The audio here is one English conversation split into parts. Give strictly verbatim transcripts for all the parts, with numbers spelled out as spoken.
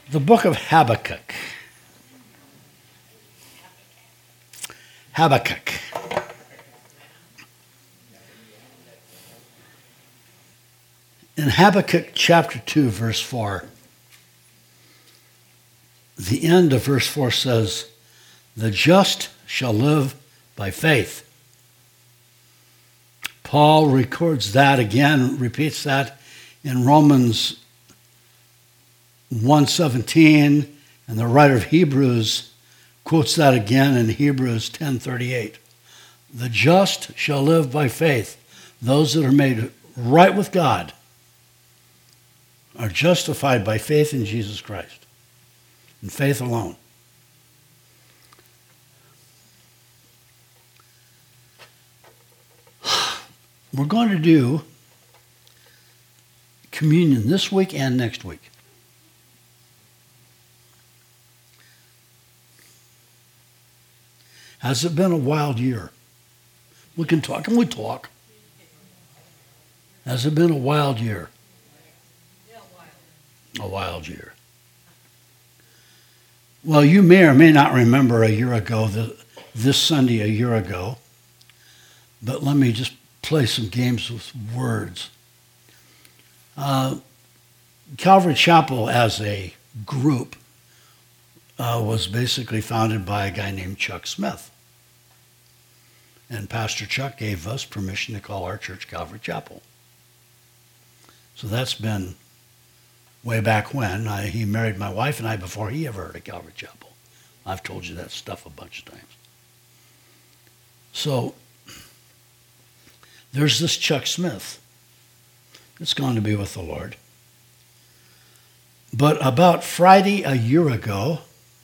The book of Habakkuk. Habakkuk. In Habakkuk chapter two, verse four, the end of verse four says, "The just shall live by faith." Paul records that again, repeats that in Romans one seventeen, and the writer of Hebrews quotes that again in Hebrews ten thirty-eight. The just shall live by faith. Those that are made right with God are justified by faith in Jesus Christ, and faith alone. We're going to do communion this week and next week. Has it been a wild year? We can talk. Can we talk? Has it been a wild year? A wild year. Well, you may or may not remember a year ago, this Sunday a year ago, but let me just play some games with words. Uh, Calvary Chapel as a group uh, was basically founded by a guy named Chuck Smith. And Pastor Chuck gave us permission to call our church Calvary Chapel. So that's been way back when. I, he married my wife and I before he ever heard of Calvary Chapel. I've told you that stuff a bunch of times. So there's this Chuck Smith that's gone to be with the Lord. But about Friday a year ago,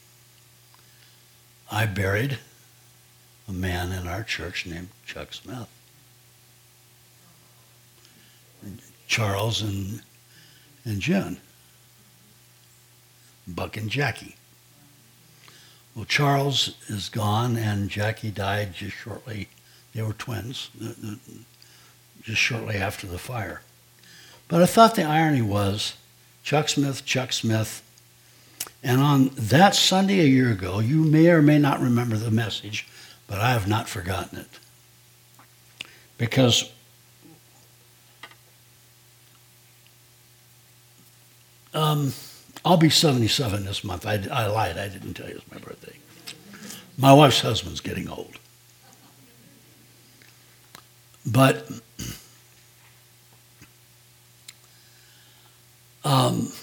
I buried a man in our church named Chuck Smith. Charles and, and Jen. Buck and Jackie. Well, Charles is gone and Jackie died just shortly. They were twins, just shortly after the fire. But I thought the irony was Chuck Smith, Chuck Smith. And on that Sunday a year ago, you may or may not remember the message, but I have not forgotten it. Because um, I'll be seventy-seven this month. I, I lied. I didn't tell you it's my birthday. My wife's husband's getting old. But um,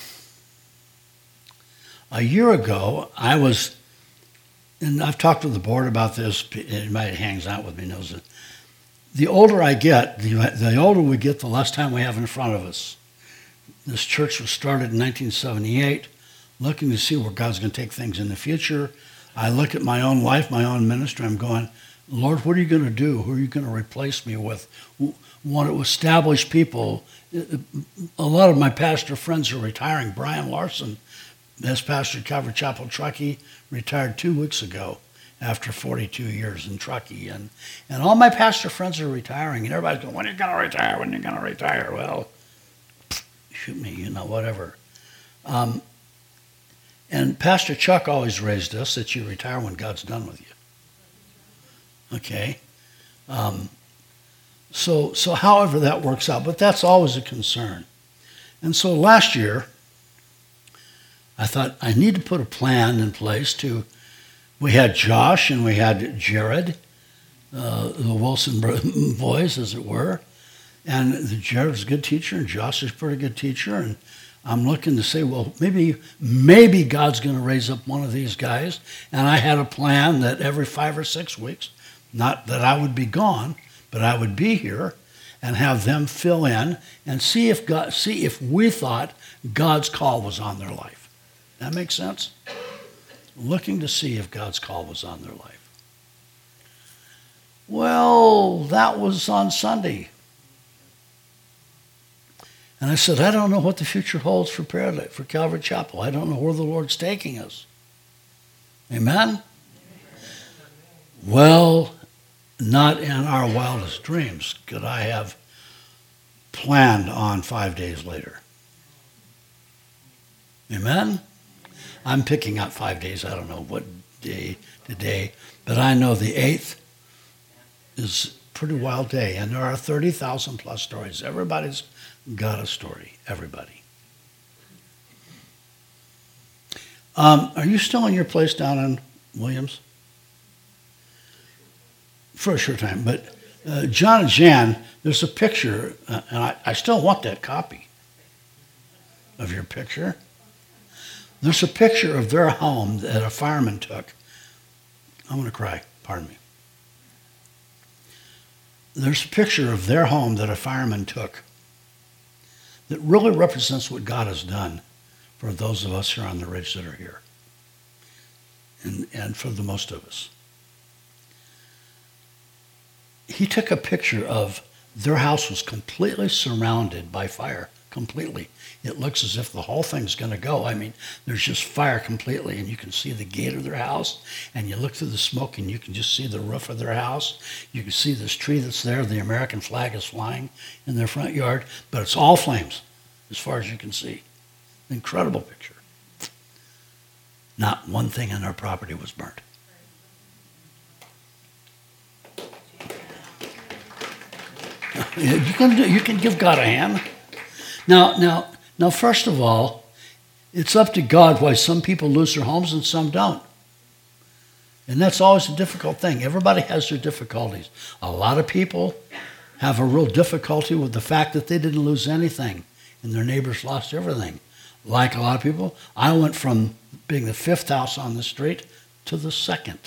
a year ago, I was, and I've talked to the board about this, anybody that hangs out with me knows it. The older I get, the, the older we get, the less time we have in front of us. This church was started in nineteen seventy-eight, looking to see where God's going to take things in the future. I look at my own life, my own ministry, I'm going, Lord, what are you going to do? Who are you going to replace me with? Want to establish people. A lot of my pastor friends are retiring. Brian Larson, as pastor at Calvary Chapel, Truckee, retired two weeks ago after forty-two years in Truckee. And, and all my pastor friends are retiring. And everybody's going, when are you going to retire? When are you going to retire? Well, shoot me, you know, whatever. Um, and Pastor Chuck always raised us that you retire when God's done with you. Okay? Um, so, so however that works out, but that's always a concern. And so last year, I thought I need to put a plan in place to, we had Josh and we had Jared, uh, the Wilson boys, as it were. And Jared's a good teacher, and Josh is a pretty good teacher. And I'm looking to say, well, maybe maybe God's going to raise up one of these guys. And I had a plan that every five or six weeks, not that I would be gone, but I would be here and have them fill in and see if God, see if we thought God's call was on their life. That makes sense? Looking to see if God's call was on their life. Well, that was on Sunday. And I said, I don't know what the future holds for Paradise, for Calvary Chapel. I don't know where the Lord's taking us. Amen? Amen. Well, not in our wildest dreams could I have planned on five days later. Amen? I'm picking out five days. I don't know what day today, but I know the eighth is a pretty wild day, and there are thirty thousand plus stories. Everybody's got a story. Everybody. Um, are you still in your place down in Williams? For a short time, but uh, John and Jan, there's a picture, uh, and I, I still want that copy of your picture. There's a picture of their home that a fireman took. I'm going to cry, pardon me. There's a picture of their home that a fireman took that really represents what God has done for those of us here on the ridge that are here, and, and for the most of us. He took a picture of their house was completely surrounded by fire, completely. It looks as if the whole thing's going to go. I mean, there's just fire completely, and you can see the gate of their house, and you look through the smoke, and you can just see the roof of their house. You can see this tree that's there. The American flag is flying in their front yard, but it's all flames as far as you can see. Incredible picture. Not one thing on their property was burnt. You can, do, you can give God a hand. Now, now, now, first of all, it's up to God why some people lose their homes and some don't. And that's always a difficult thing. Everybody has their difficulties. A lot of people have a real difficulty with the fact that they didn't lose anything and their neighbors lost everything. Like a lot of people, I went from being the fifth house on the street to the second.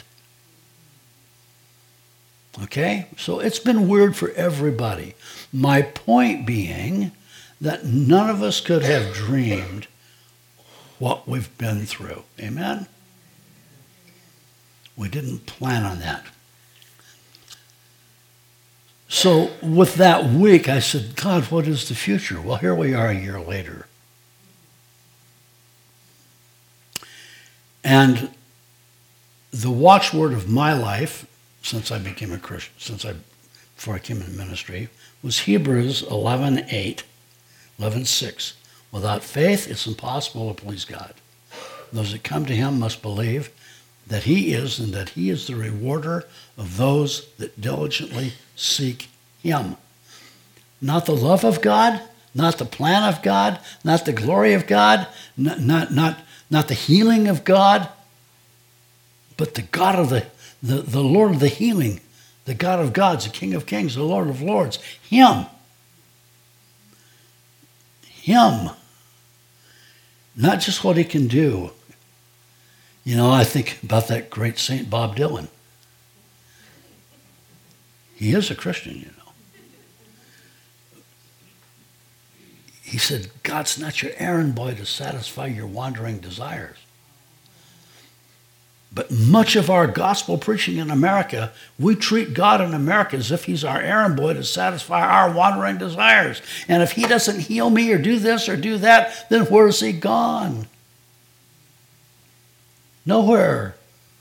Okay? So it's been weird for everybody. My point being that none of us could have dreamed what we've been through. Amen? We didn't plan on that. So with that week, I said, God, what is the future? Well, here we are a year later. And the watchword of my life, since I became a Christian, since I, before I came into ministry, was Hebrews eleven eight, eleven six. Without faith, it's impossible to please God. Those that come to him must believe that he is, and that he is the rewarder of those that diligently seek him. Not the love of God, not the plan of God, not the glory of God, not, not, not, not the healing of God, but the God of the The, the Lord of the healing, the God of gods, the King of kings, the Lord of lords. Him. Him. Not just what he can do. You know, I think about that great Saint Bob Dylan. He is a Christian, you know. He said, God's not your errand boy to satisfy your wandering desires. But much of our gospel preaching in America, we treat God in America as if he's our errand boy to satisfy our wandering desires. And if he doesn't heal me or do this or do that, then where is he gone? Nowhere.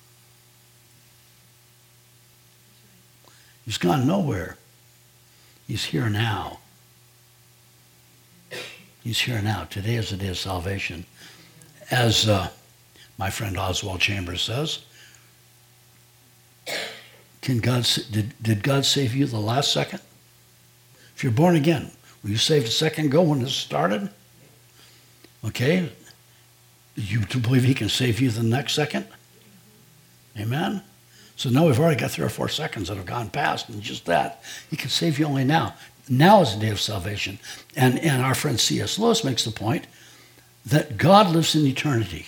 He's gone nowhere. He's here now. He's here now. Today is the day of salvation. As uh, my friend Oswald Chambers says, Can God did, did God save you the last second? If you're born again, were you saved a second ago when this started? Okay. You believe he can save you the next second? Amen? So now we've already got three or four seconds that have gone past, and just that. He can save you only now. Now is the day of salvation. And, and our friend C S Lewis makes the point that God lives in eternity.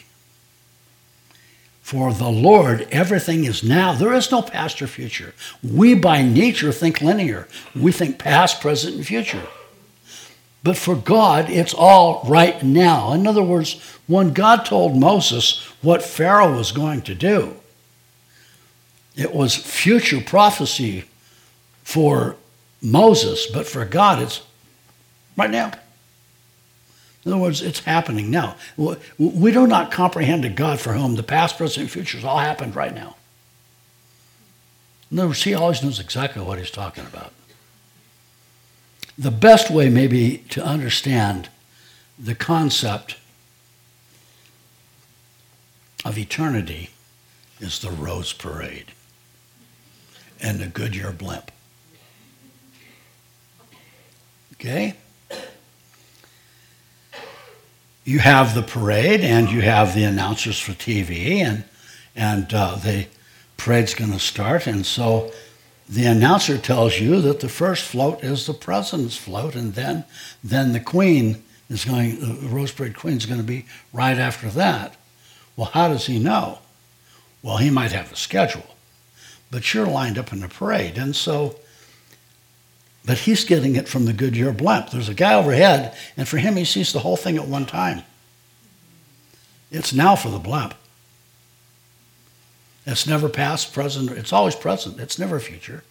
For the Lord, everything is now. There is no past or future. We by nature think linear. We think past, present, and future. But for God, it's all right now. In other words, when God told Moses what Pharaoh was going to do, it was future prophecy for Moses, but for God, it's right now. In other words, it's happening now. We do not comprehend a God for whom the past, present, and future has all happened right now. In other words, he always knows exactly what he's talking about. The best way maybe to understand the concept of eternity is the Rose Parade and the Goodyear blimp. Okay? You have the parade and you have the announcers for T V, and and uh, the parade's going to start, and so the announcer tells you that the first float is the president's float, and then then the queen is going, the Rose Parade Queen is going to be right after that. Well, how does he know? Well, he might have a schedule, but you're lined up in the parade, and so, but he's getting it from the Goodyear blimp. There's a guy overhead, and for him, he sees the whole thing at one time. It's now for the blimp. It's never past, present. It's always present. It's never future.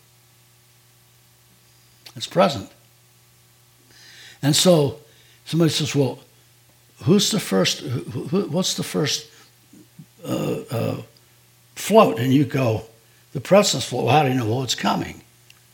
It's present. And so somebody says, well, who's the first, who, who, what's the first uh, uh, float? And you go, the president's float. Well, how do you know? Well, it's coming.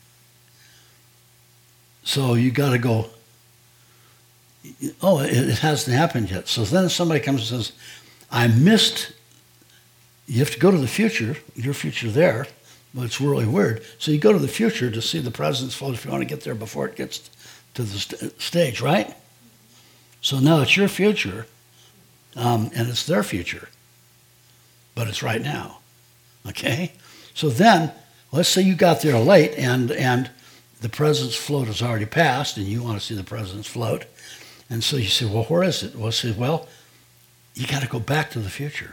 So you got to go, oh, it, it hasn't happened yet. So then somebody comes and says, I missed. You have to go to the future, your future there, but it's really weird. So you go to the future to see the president's float if you want to get there before it gets to the st- stage, right? So now it's your future, um, and it's their future, but it's right now, okay? So then, let's say you got there late, and, and the president's float has already passed, and you want to see the president's float, and so you say, well, where is it? Well, say, well, you got to go back to the future.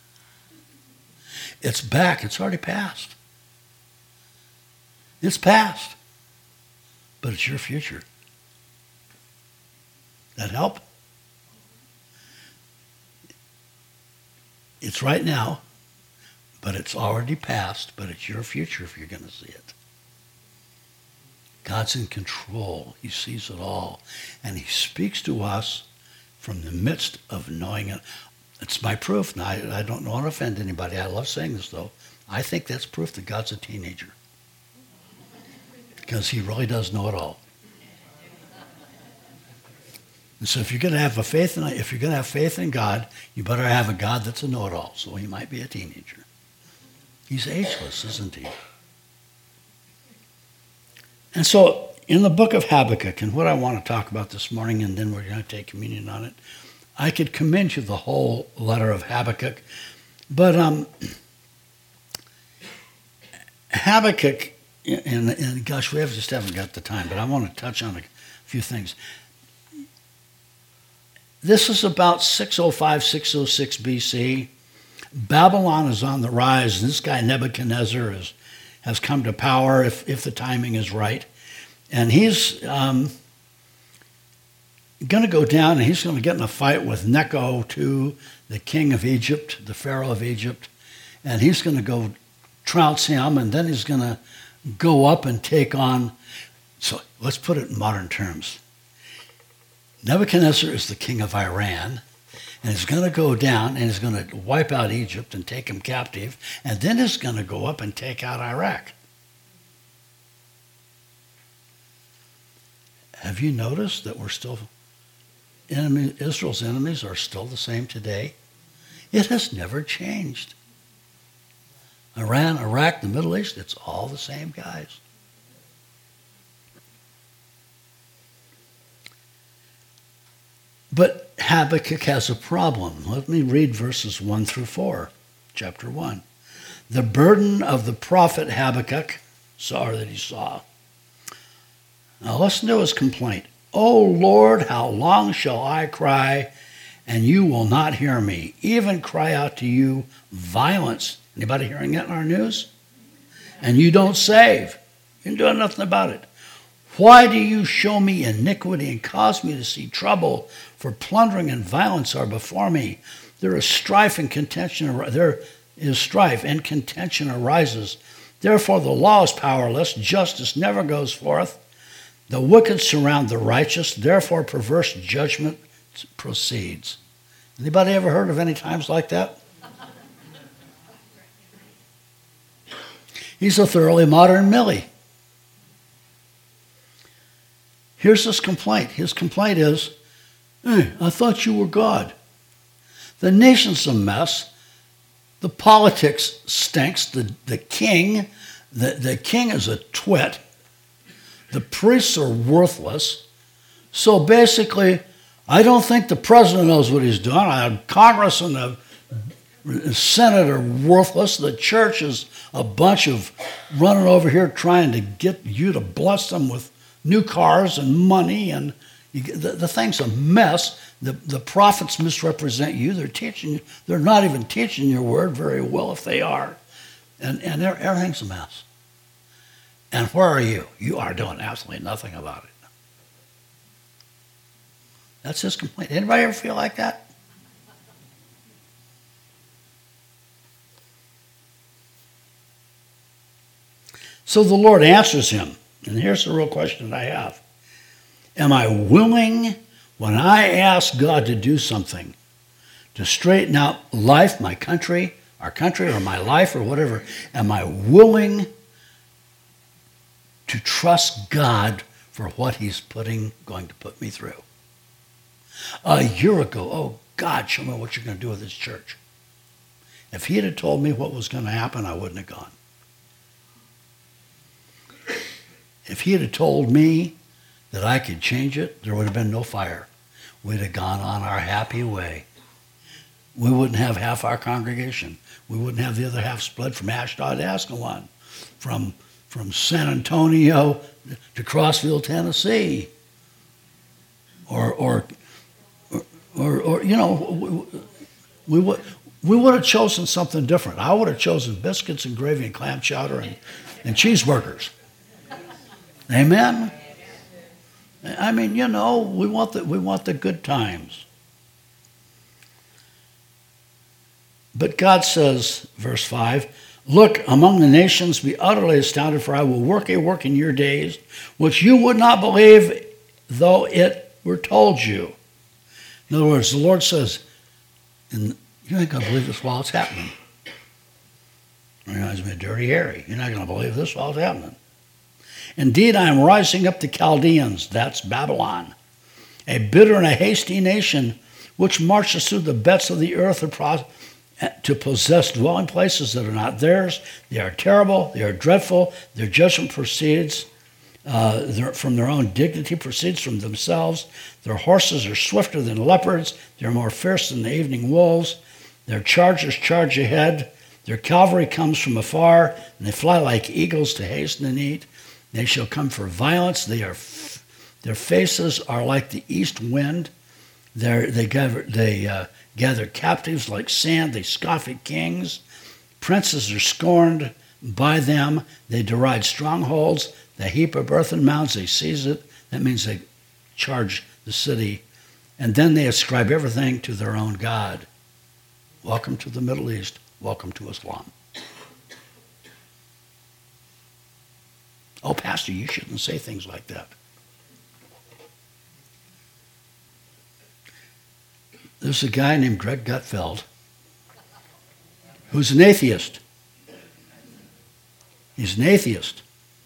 It's back. It's already passed. It's past. But it's your future. That help? It's right now, but it's already past, but it's your future if you're going to see it. God's in control. He sees it all. And he speaks to us from the midst of knowing it. It's my proof. Now, I, I don't want to offend anybody. I love saying this, though. I think that's proof that God's a teenager. Because he really does know it all. And so if you're going to have a faith in, if you're going to have faith in God, you better have a God that's a know-it-all. So he might be a teenager. He's ageless, isn't he? And so in the book of Habakkuk, and what I want to talk about this morning, and then we're going to take communion on it, I could commend you the whole letter of Habakkuk, but um, Habakkuk, and, and gosh, we have just haven't got the time, but I want to touch on a few things. This is about six oh five, six oh six B C. Babylon is on the rise. This guy Nebuchadnezzar is, has come to power if, if the timing is right. And he's um, going to go down and he's going to get in a fight with Necho two, the king of Egypt, the Pharaoh of Egypt. And he's going to go trounce him, and then he's going to go up and take on, so let's put it in modern terms. Nebuchadnezzar is the king of Iran, and he's going to go down and he's going to wipe out Egypt and take him captive, and then he's going to go up and take out Iraq. Have you noticed that we're still, enemy, Israel's enemies are still the same today? It has never changed. Iran, Iraq, the Middle East, it's all the same guys. But Habakkuk has a problem. Let me read verses one through four, chapter one. The burden of the prophet Habakkuk, saw that he saw. Now listen to his complaint. O Lord, how long shall I cry, and you will not hear me? Even cry out to you violence. Anybody hearing that in our news? And you don't save. You're doing nothing about it. Why do you show me iniquity and cause me to see trouble? For plundering and violence are before me. There is strife and contention. There is strife and contention arises. Therefore the law is powerless. Justice never goes forth. The wicked surround the righteous. Therefore perverse judgment proceeds. Anybody ever heard of any times like that? He's a thoroughly modern Millie. Here's his complaint. His complaint is, hey, I thought you were God. The nation's a mess. The politics stinks. The, the king, the, the king is a twit. The priests are worthless. So basically, I don't think the president knows what he's doing. I, Congress and the Senate are worthless. The church is a bunch of running over here trying to get you to bless them with new cars and money, and you, the, the thing's a mess. The, the prophets misrepresent you. They're teaching. They're not even teaching your word very well, if they are, and and everything's a mess. And where are you? You are doing absolutely nothing about it. That's his complaint. Anybody ever feel like that? So the Lord answers him. And here's the real question that I have. Am I willing, when I ask God to do something, to straighten out life, my country, our country, or my life, or whatever, am I willing to trust God for what he's putting, going to put me through? A year ago, oh, God, show me what you're going to do with this church. If he had told me what was going to happen, I wouldn't have gone. If he had told me that I could change it, there would have been no fire. We'd have gone on our happy way. We wouldn't have half our congregation. We wouldn't have the other half split from Ashdod to Ascalon, from, from San Antonio to Crossville, Tennessee. Or, or, or, or you know, we, we would we would have chosen something different. I would have chosen biscuits and gravy and clam chowder and, and cheeseburgers. Amen? I mean, you know, we want the, we want the good times. But God says, verse five, look, among the nations be utterly astounded, for I will work a work in your days, which you would not believe, though it were told you. In other words, the Lord says, and you ain't going to believe this while it's happening. It reminds me of Dirty Harry. You're not going to believe this while it's happening. Indeed, I am rising up the Chaldeans, that's Babylon, a bitter and a hasty nation, which marches through the beds of the earth to possess dwelling places that are not theirs. They are terrible, they are dreadful, their judgment proceeds uh, their, from their own dignity, proceeds from themselves. Their horses are swifter than leopards, they're more fierce than the evening wolves. Their chargers charge ahead, their cavalry comes from afar, and they fly like eagles to hasten and eat. They shall come for violence. They are, f- their faces are like the east wind. They're, they gather, they uh, gather captives like sand. They scoff at kings. Princes are scorned by them. They deride strongholds. They heap up earthen mounds. They seize it. That means they charge the city. And then they ascribe everything to their own God. Welcome to the Middle East. Welcome to Islam. Oh, Pastor, you shouldn't say things like that. There's a guy named Greg Gutfeld who's an atheist. He's an atheist.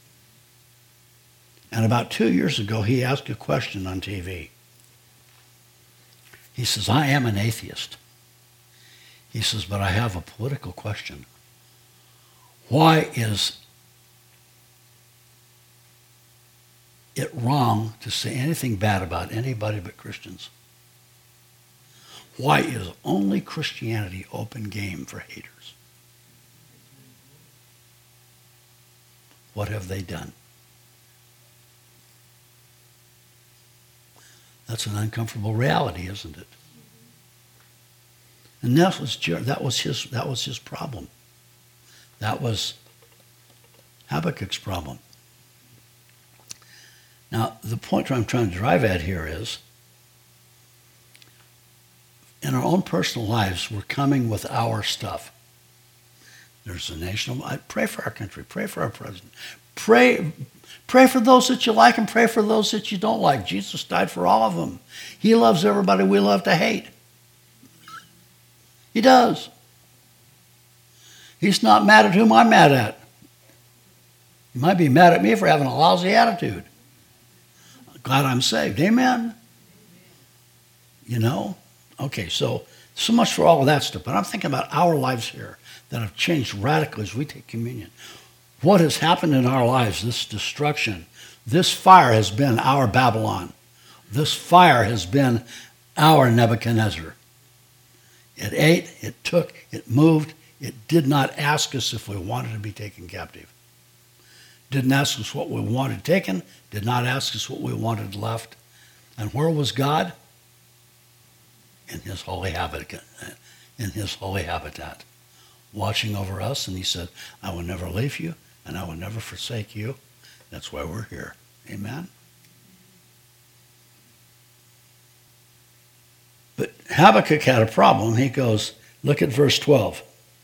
And about two years ago, he asked a question on T V. He says, I am an atheist. He says, but I have a political question. Why is it wrong to say anything bad about anybody but Christians? Why is only Christianity open game for haters? What have they done? That's an uncomfortable reality, isn't it? And that was that was his that was his problem. That was Habakkuk's problem. Now, the point I'm trying to drive at here is, in our own personal lives, we're coming with our stuff. There's a national, I pray for our country, pray for our president. Pray, pray for those that you like and pray for those that you don't like. Jesus died for all of them. He loves everybody we love to hate. He does. He's not mad at whom I'm mad at. He might be mad at me for having a lousy attitude. Glad I'm saved. Amen? You know? Okay, so, so much for all of that stuff. But I'm thinking about our lives here. that have changed radically as we take communion. What has happened in our lives, this destruction, this fire has been our Babylon. This fire has been our Nebuchadnezzar. It ate, it took, it moved. It did not ask us if we wanted to be taken captive. Didn't ask us what we wanted taken. Did not ask us what we wanted left. And where was God? In his holy habitat. In his holy habitat. Watching over us. And he said, I will never leave you and I will never forsake you. That's why we're here. Amen? But Habakkuk had a problem. He goes, look at verse twelve.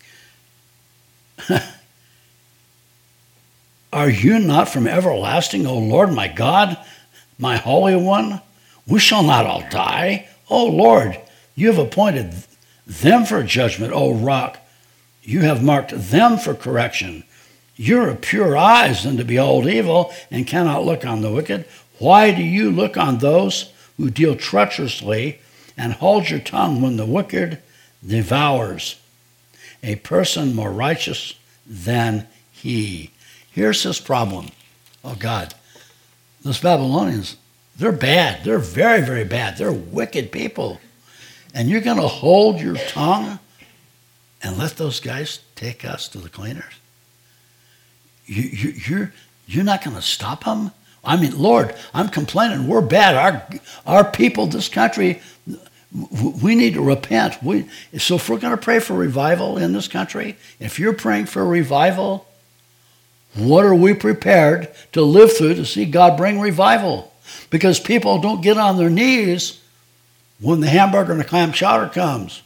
Are you not from everlasting, O Lord, my God, my Holy One? We shall not all die. O Lord, you have appointed them for judgment, O rock. You have marked them for correction. You are of pure eyes than to behold evil and cannot look on the wicked. Why do you look on those who deal treacherously and hold your tongue when the wicked devours a person more righteous than he? Here's his problem. Oh, God. Those Babylonians, they're bad. They're very, very bad. They're wicked people. And you're going to hold your tongue and let those guys take us to the cleaners? You, you, you're, you're not going to stop them? I mean, Lord, I'm complaining. We're bad. Our, our people, this country, we need to repent. We, so if we're going to pray for revival in this country, if you're praying for revival, what are we prepared to live through to see God bring revival? Because people don't get on their knees when the hamburger and the clam chowder comes.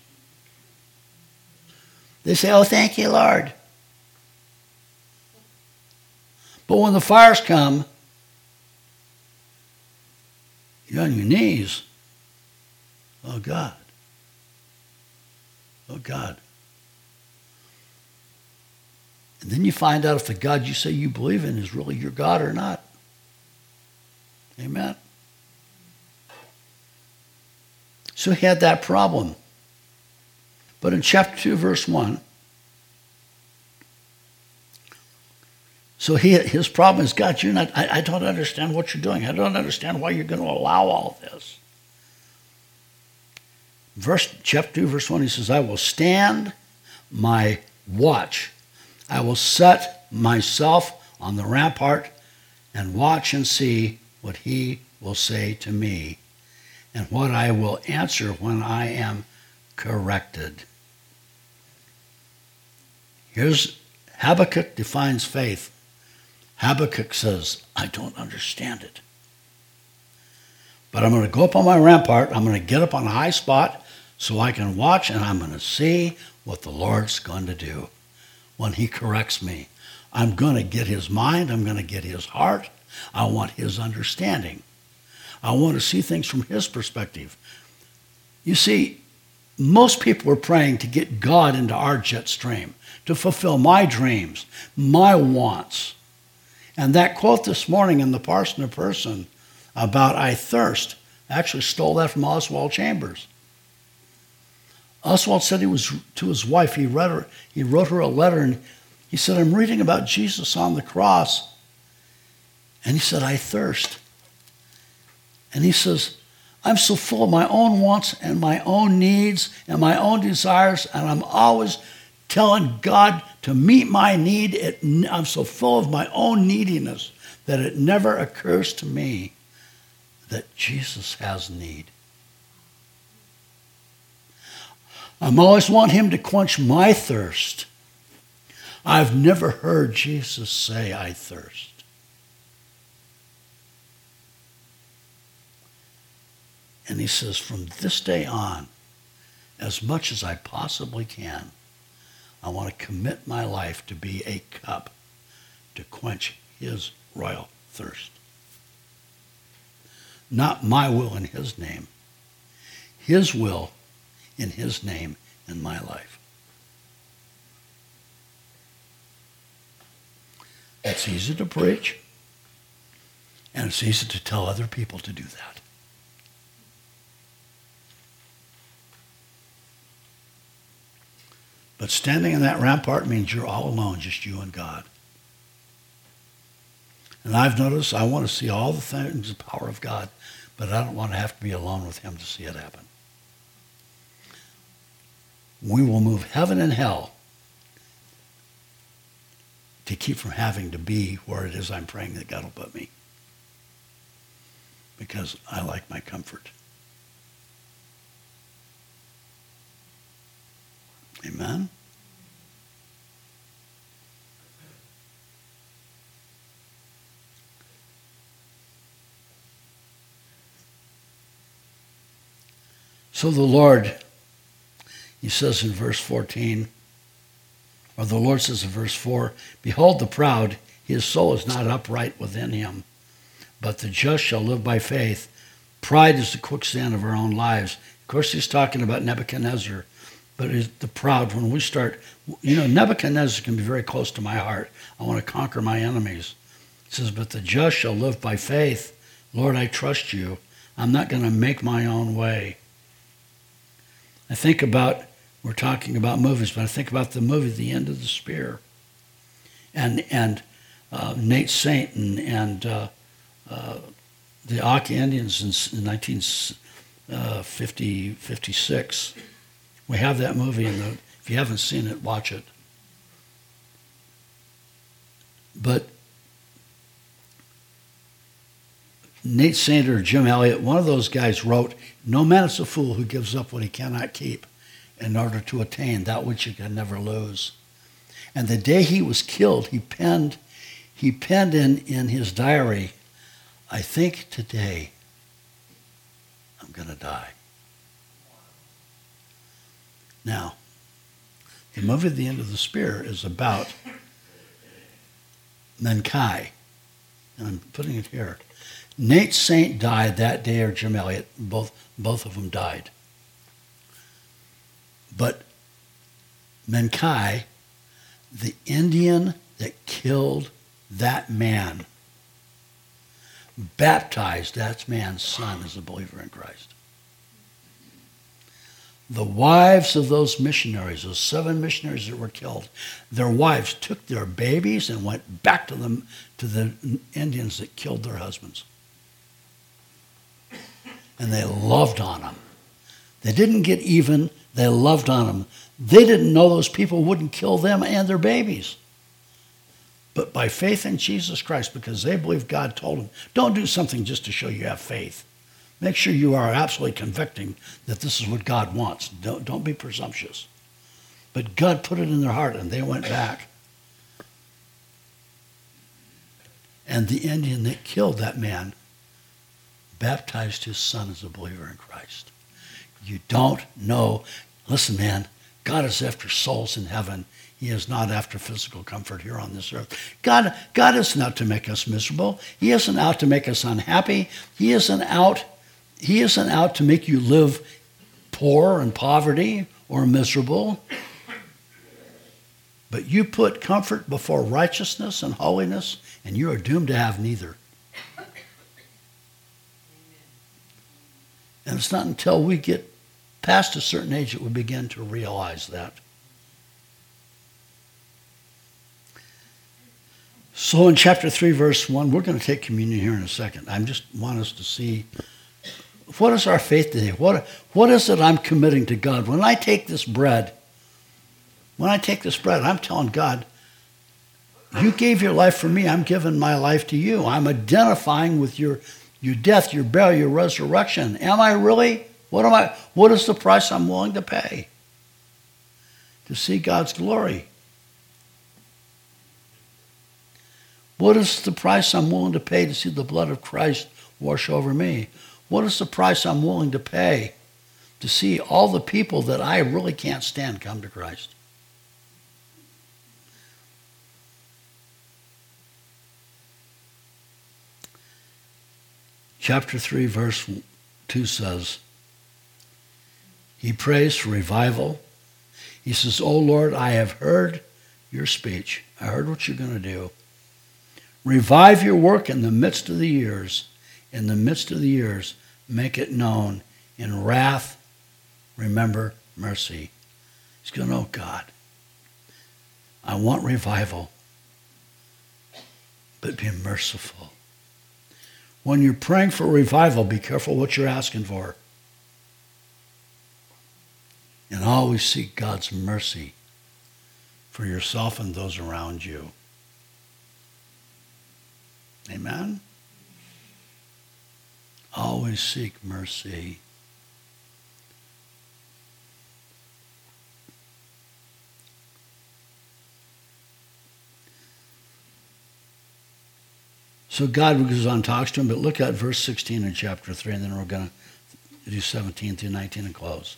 They say, oh, thank you, Lord. But when the fires come, you're on your knees. Oh, God. Oh, God. And then you find out if the God you say you believe in is really your God or not. Amen? So he had that problem. But in chapter two, verse one, so he, his problem is, God, you're not, I, I don't understand what you're doing. I don't understand why you're going to allow all this. Verse, chapter two, verse one, he says, I will stand my watch. I will set myself on the rampart and watch and see what he will say to me and what I will answer when I am corrected. Here's Habakkuk defines faith. Habakkuk says, I don't understand it. But I'm going to go up on my rampart. I'm going to get up on a high spot so I can watch, and I'm going to see what the Lord's going to do when he corrects me. I'm going to get his mind. I'm going to get his heart. I want his understanding. I want to see things from his perspective. You see, most people are praying to get God into our jet stream, to fulfill my dreams, my wants. And that quote this morning in the Parson of Person about I thirst, actually stole that from Oswald Chambers. Oswald said he was to his wife, he read her, he wrote her a letter, and he said, I'm reading about Jesus on the cross. And he said, I thirst. And he says, I'm so full of my own wants and my own needs and my own desires, and I'm always telling God to meet my need. It, I'm so full of my own neediness that it never occurs to me that Jesus has need. I'm always want him to quench my thirst. I've never heard Jesus say, I thirst. And he says, from this day on, as much as I possibly can, I want to commit my life to be a cup to quench his royal thirst. Not my will in his name. His will in his name in my life. It's easy to preach, and it's easy to tell other people to do that. But standing in that rampart means you're all alone, just you and God. And I've noticed I want to see all the things, the power of God, but I don't want to have to be alone with him to see it happen. We will move heaven and hell to keep from having to be where it is I'm praying that God will put me. Because I like my comfort. Amen? So the Lord, he says in verse fourteen, or the Lord says in verse four, behold the proud, his soul is not upright within him, but the just shall live by faith. Pride is the quicksand of our own lives. Of course, he's talking about Nebuchadnezzar, but it's the proud, when we start, you know, Nebuchadnezzar can be very close to my heart. I want to conquer my enemies. He says, but the just shall live by faith. Lord, I trust you. I'm not going to make my own way. I think about, we're talking about movies, but I think about the movie The End of the Spear. And and uh, Nate Saint and, and uh, uh, the Auca Indians in, in nineteen fifty, fifty-six. We have that movie, in the, if you haven't seen it, watch it. But Nate Saint or Jim Elliot, one of those guys wrote, no man is a fool who gives up what he cannot keep in order to attain that which he can never lose. And the day he was killed, he penned, he penned in, in his diary, I think today I'm going to die. Now, the movie The End of the Spear is about Menkai, and I'm putting it here. Nate Saint died that day, or Jim Elliot. Both, both of them died. But Menkai, the Indian that killed that man, baptized that man's son as a believer in Christ. The wives of those missionaries, those seven missionaries that were killed, their wives took their babies and went back to them, to the Indians that killed their husbands. And they loved on them. They didn't get even, they loved on them. They didn't know those people wouldn't kill them and their babies. But by faith in Jesus Christ, because they believed God told them, don't do something just to show you have faith. Make sure you are absolutely convicting that this is what God wants. Don't, don't be presumptuous. But God put it in their heart, and they went back. And the Indian that killed that man baptized his son as a believer in Christ. You don't know. Listen, man, God is after souls in heaven. He is not after physical comfort here on this earth. God, God isn't out to make us miserable. He isn't out to make us unhappy. He isn't out, he isn't out to make you live poor and poverty or miserable. But you put comfort before righteousness and holiness, and you are doomed to have neither. And it's not until we get past a certain age that we begin to realize that. So in chapter three, verse one, we're going to take communion here in a second. I just want us to see, what is our faith today? What, what is it I'm committing to God? When I take this bread, when I take this bread, I'm telling God, you gave your life for me. I'm giving my life to you. I'm identifying with your Your death, your burial, your resurrection. Am I really? What am I? What is the price I'm willing to pay to see God's glory? What is the price I'm willing to pay to see the blood of Christ wash over me? What is the price I'm willing to pay to see all the people that I really can't stand come to Christ? Chapter three, verse two says, he prays for revival. He says, "O Lord, I have heard your speech. I heard what you're going to do. Revive your work in the midst of the years. In the midst of the years, make it known. In wrath, remember mercy." He's going, oh God, I want revival, but be merciful. When you're praying for revival, be careful what you're asking for. And always seek God's mercy for yourself and those around you. Amen? Always seek mercy. So God goes on and talks to him, but look at verse sixteen in chapter three, and then we're going to do seventeen through nineteen and close.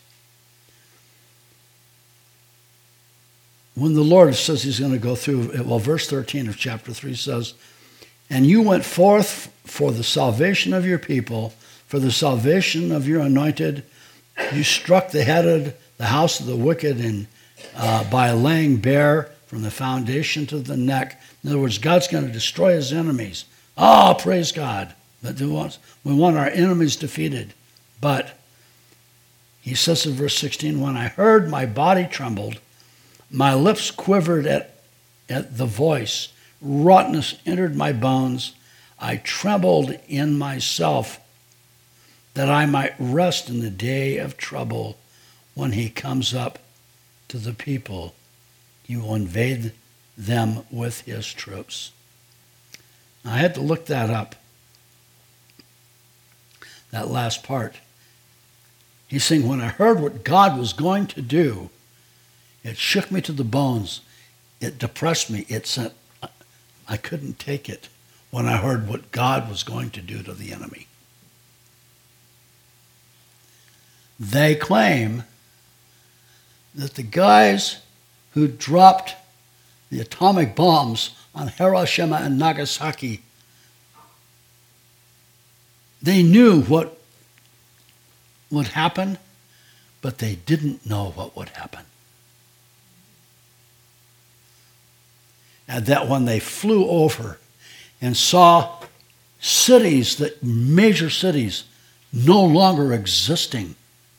When the Lord says he's going to go through, well, verse thirteen of chapter three says, and you went forth for the salvation of your people, for the salvation of your anointed. You struck the head of the house of the wicked and uh, by laying bare from the foundation to the neck. In other words, God's going to destroy his enemies. Oh, praise God. But we want, we want our enemies defeated. But he says in verse sixteen, when I heard, my body trembled, my lips quivered at, at the voice. Rottenness entered my bones. I trembled in myself that I might rest in the day of trouble. When he comes up to the people, he will invade them with his troops. I had to look that up, that last part. He's saying, when I heard what God was going to do, it shook me to the bones. It depressed me. It sent, I couldn't take it when I heard what God was going to do to the enemy. They claim that the guys who dropped the atomic bombs on Hiroshima and Nagasaki, they knew what would happen, but they didn't know what would happen. And that when they flew over and saw cities, that major cities, no longer existing.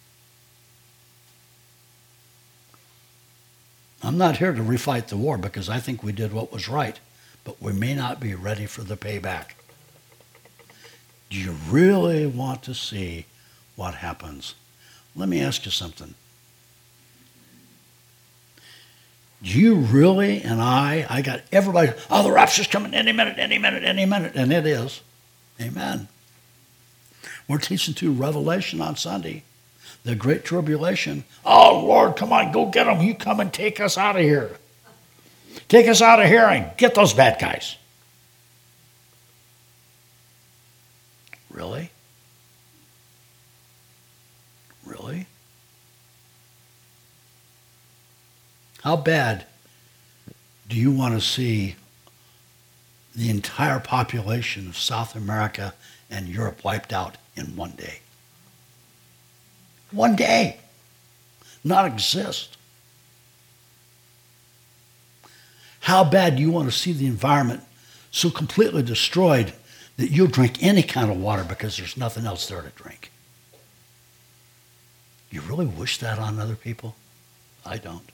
I'm not here to refight the war because I think we did what was right, but we may not be ready for the payback. Do you really want to see what happens? Let me ask you something. Do you really, and I, I got everybody, oh, the rapture's coming any minute, any minute, any minute, and it is. Amen. We're teaching through Revelation on Sunday, the Great Tribulation. Oh, Lord, come on, go get them. You come and take us out of here. Take us out of here and get those bad guys. Really? Really? How bad do you want to see the entire population of South America and Europe wiped out in one day? One day. Not exist. How bad do you want to see the environment so completely destroyed that you'll drink any kind of water because there's nothing else there to drink? You really wish that on other people? I don't.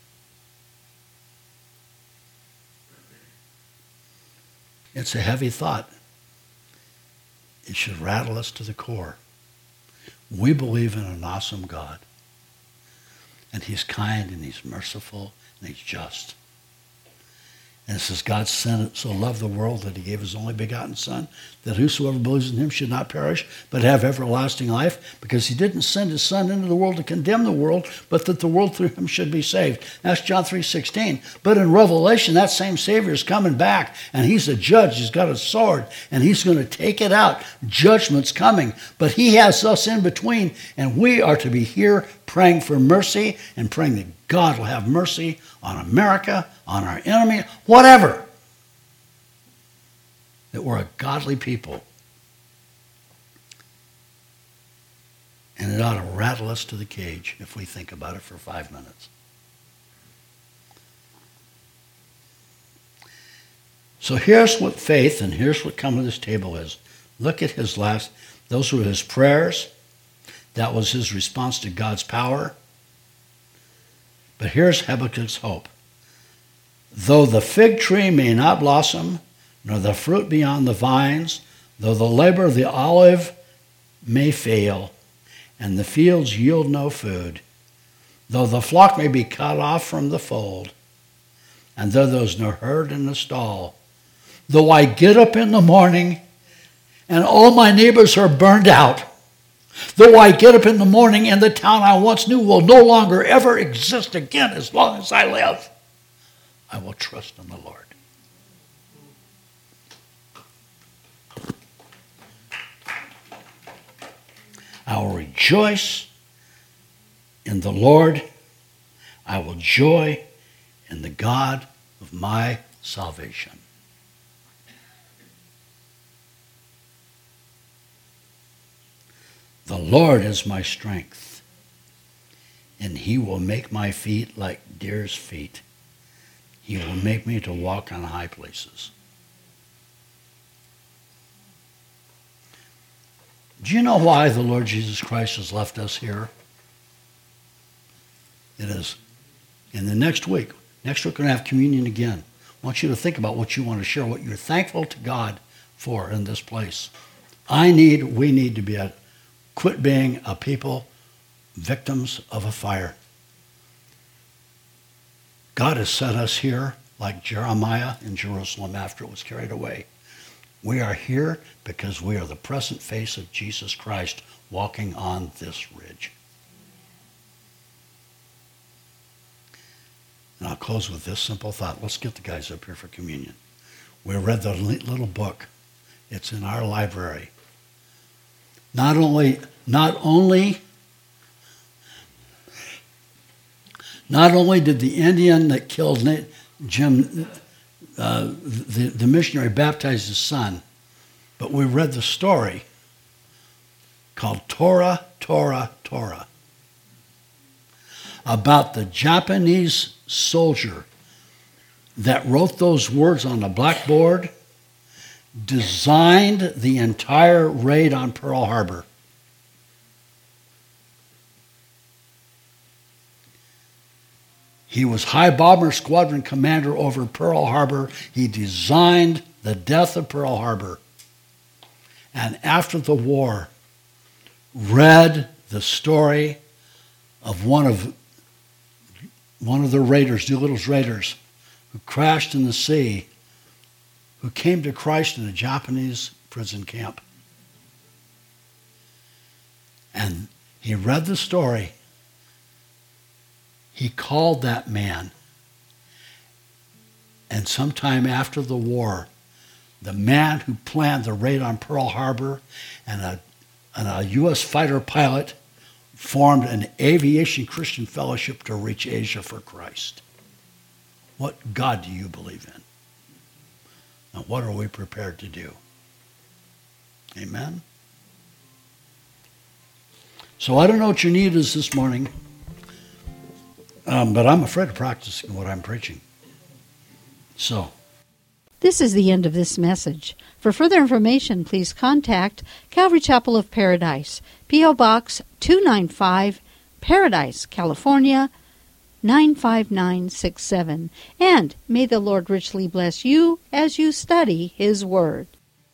It's a heavy thought. It should rattle us to the core. We believe in an awesome God. And he's kind and he's merciful and he's just. And it says, God sent it, so loved the world that he gave his only begotten Son, that whosoever believes in him should not perish, but have everlasting life, because he didn't send his Son into the world to condemn the world, but that the world through him should be saved. That's John three sixteen. But in Revelation, that same Savior is coming back, and he's a judge. He's got a sword, and he's going to take it out. Judgment's coming. But he has us in between, and we are to be here praying for mercy and praying that God will have mercy on America, on our enemy, whatever. That we're a godly people. And it ought to rattle us to the cage if we think about it for five minutes. So here's what faith and here's what coming to this table is. Look at his last, those were his prayers. That was his response to God's power. But here's Habakkuk's hope. Though the fig tree may not blossom, nor the fruit be on the vines, though the labor of the olive may fail, and the fields yield no food, though the flock may be cut off from the fold, and though there is no herd in the stall, though I get up in the morning and all my neighbors are burned out, though I get up in the morning and the town I once knew will no longer ever exist again as long as I live, I will trust in the Lord. I will rejoice in the Lord. I will joy in the God of my salvation. The Lord is my strength, and he will make my feet like deer's feet. He will make me to walk on high places. Do you know why the Lord Jesus Christ has left us here? It is in the next week. Next week we're going to have communion again. I want you to think about what you want to share, what you're thankful to God for in this place. I need, we need to be a, quit being a people victims of a fire. God has set us here like Jeremiah in Jerusalem after it was carried away. We are here because we are the present face of Jesus Christ walking on this ridge. And I'll close with this simple thought. Let's get the guys up here for communion. We read the little book. It's in our library. Not only, not only, not only did the Indian that killed Jim, uh, the, the missionary, baptize his son, but we read the story called Tora, Tora, Tora, about the Japanese soldier that wrote those words on the blackboard, designed the entire raid on Pearl Harbor. He was High Bomber Squadron Commander over Pearl Harbor. He designed the death of Pearl Harbor. And after the war, read the story of one of one of the raiders, Doolittle's raiders, who crashed in the sea, who came to Christ in a Japanese prison camp. And he read the story. He called that man. And sometime after the war, the man who planned the raid on Pearl Harbor and a, and a U S fighter pilot formed an aviation Christian fellowship to reach Asia for Christ. What God do you believe in? And what are we prepared to do? Amen? So I don't know what your need is this morning, um, but I'm afraid of practicing what I'm preaching. So. This is the end of this message. For further information, please contact Calvary Chapel of Paradise, P O. Box two ninety-five, Paradise, California, nine five nine six seven. And may the Lord richly bless you as you study His Word.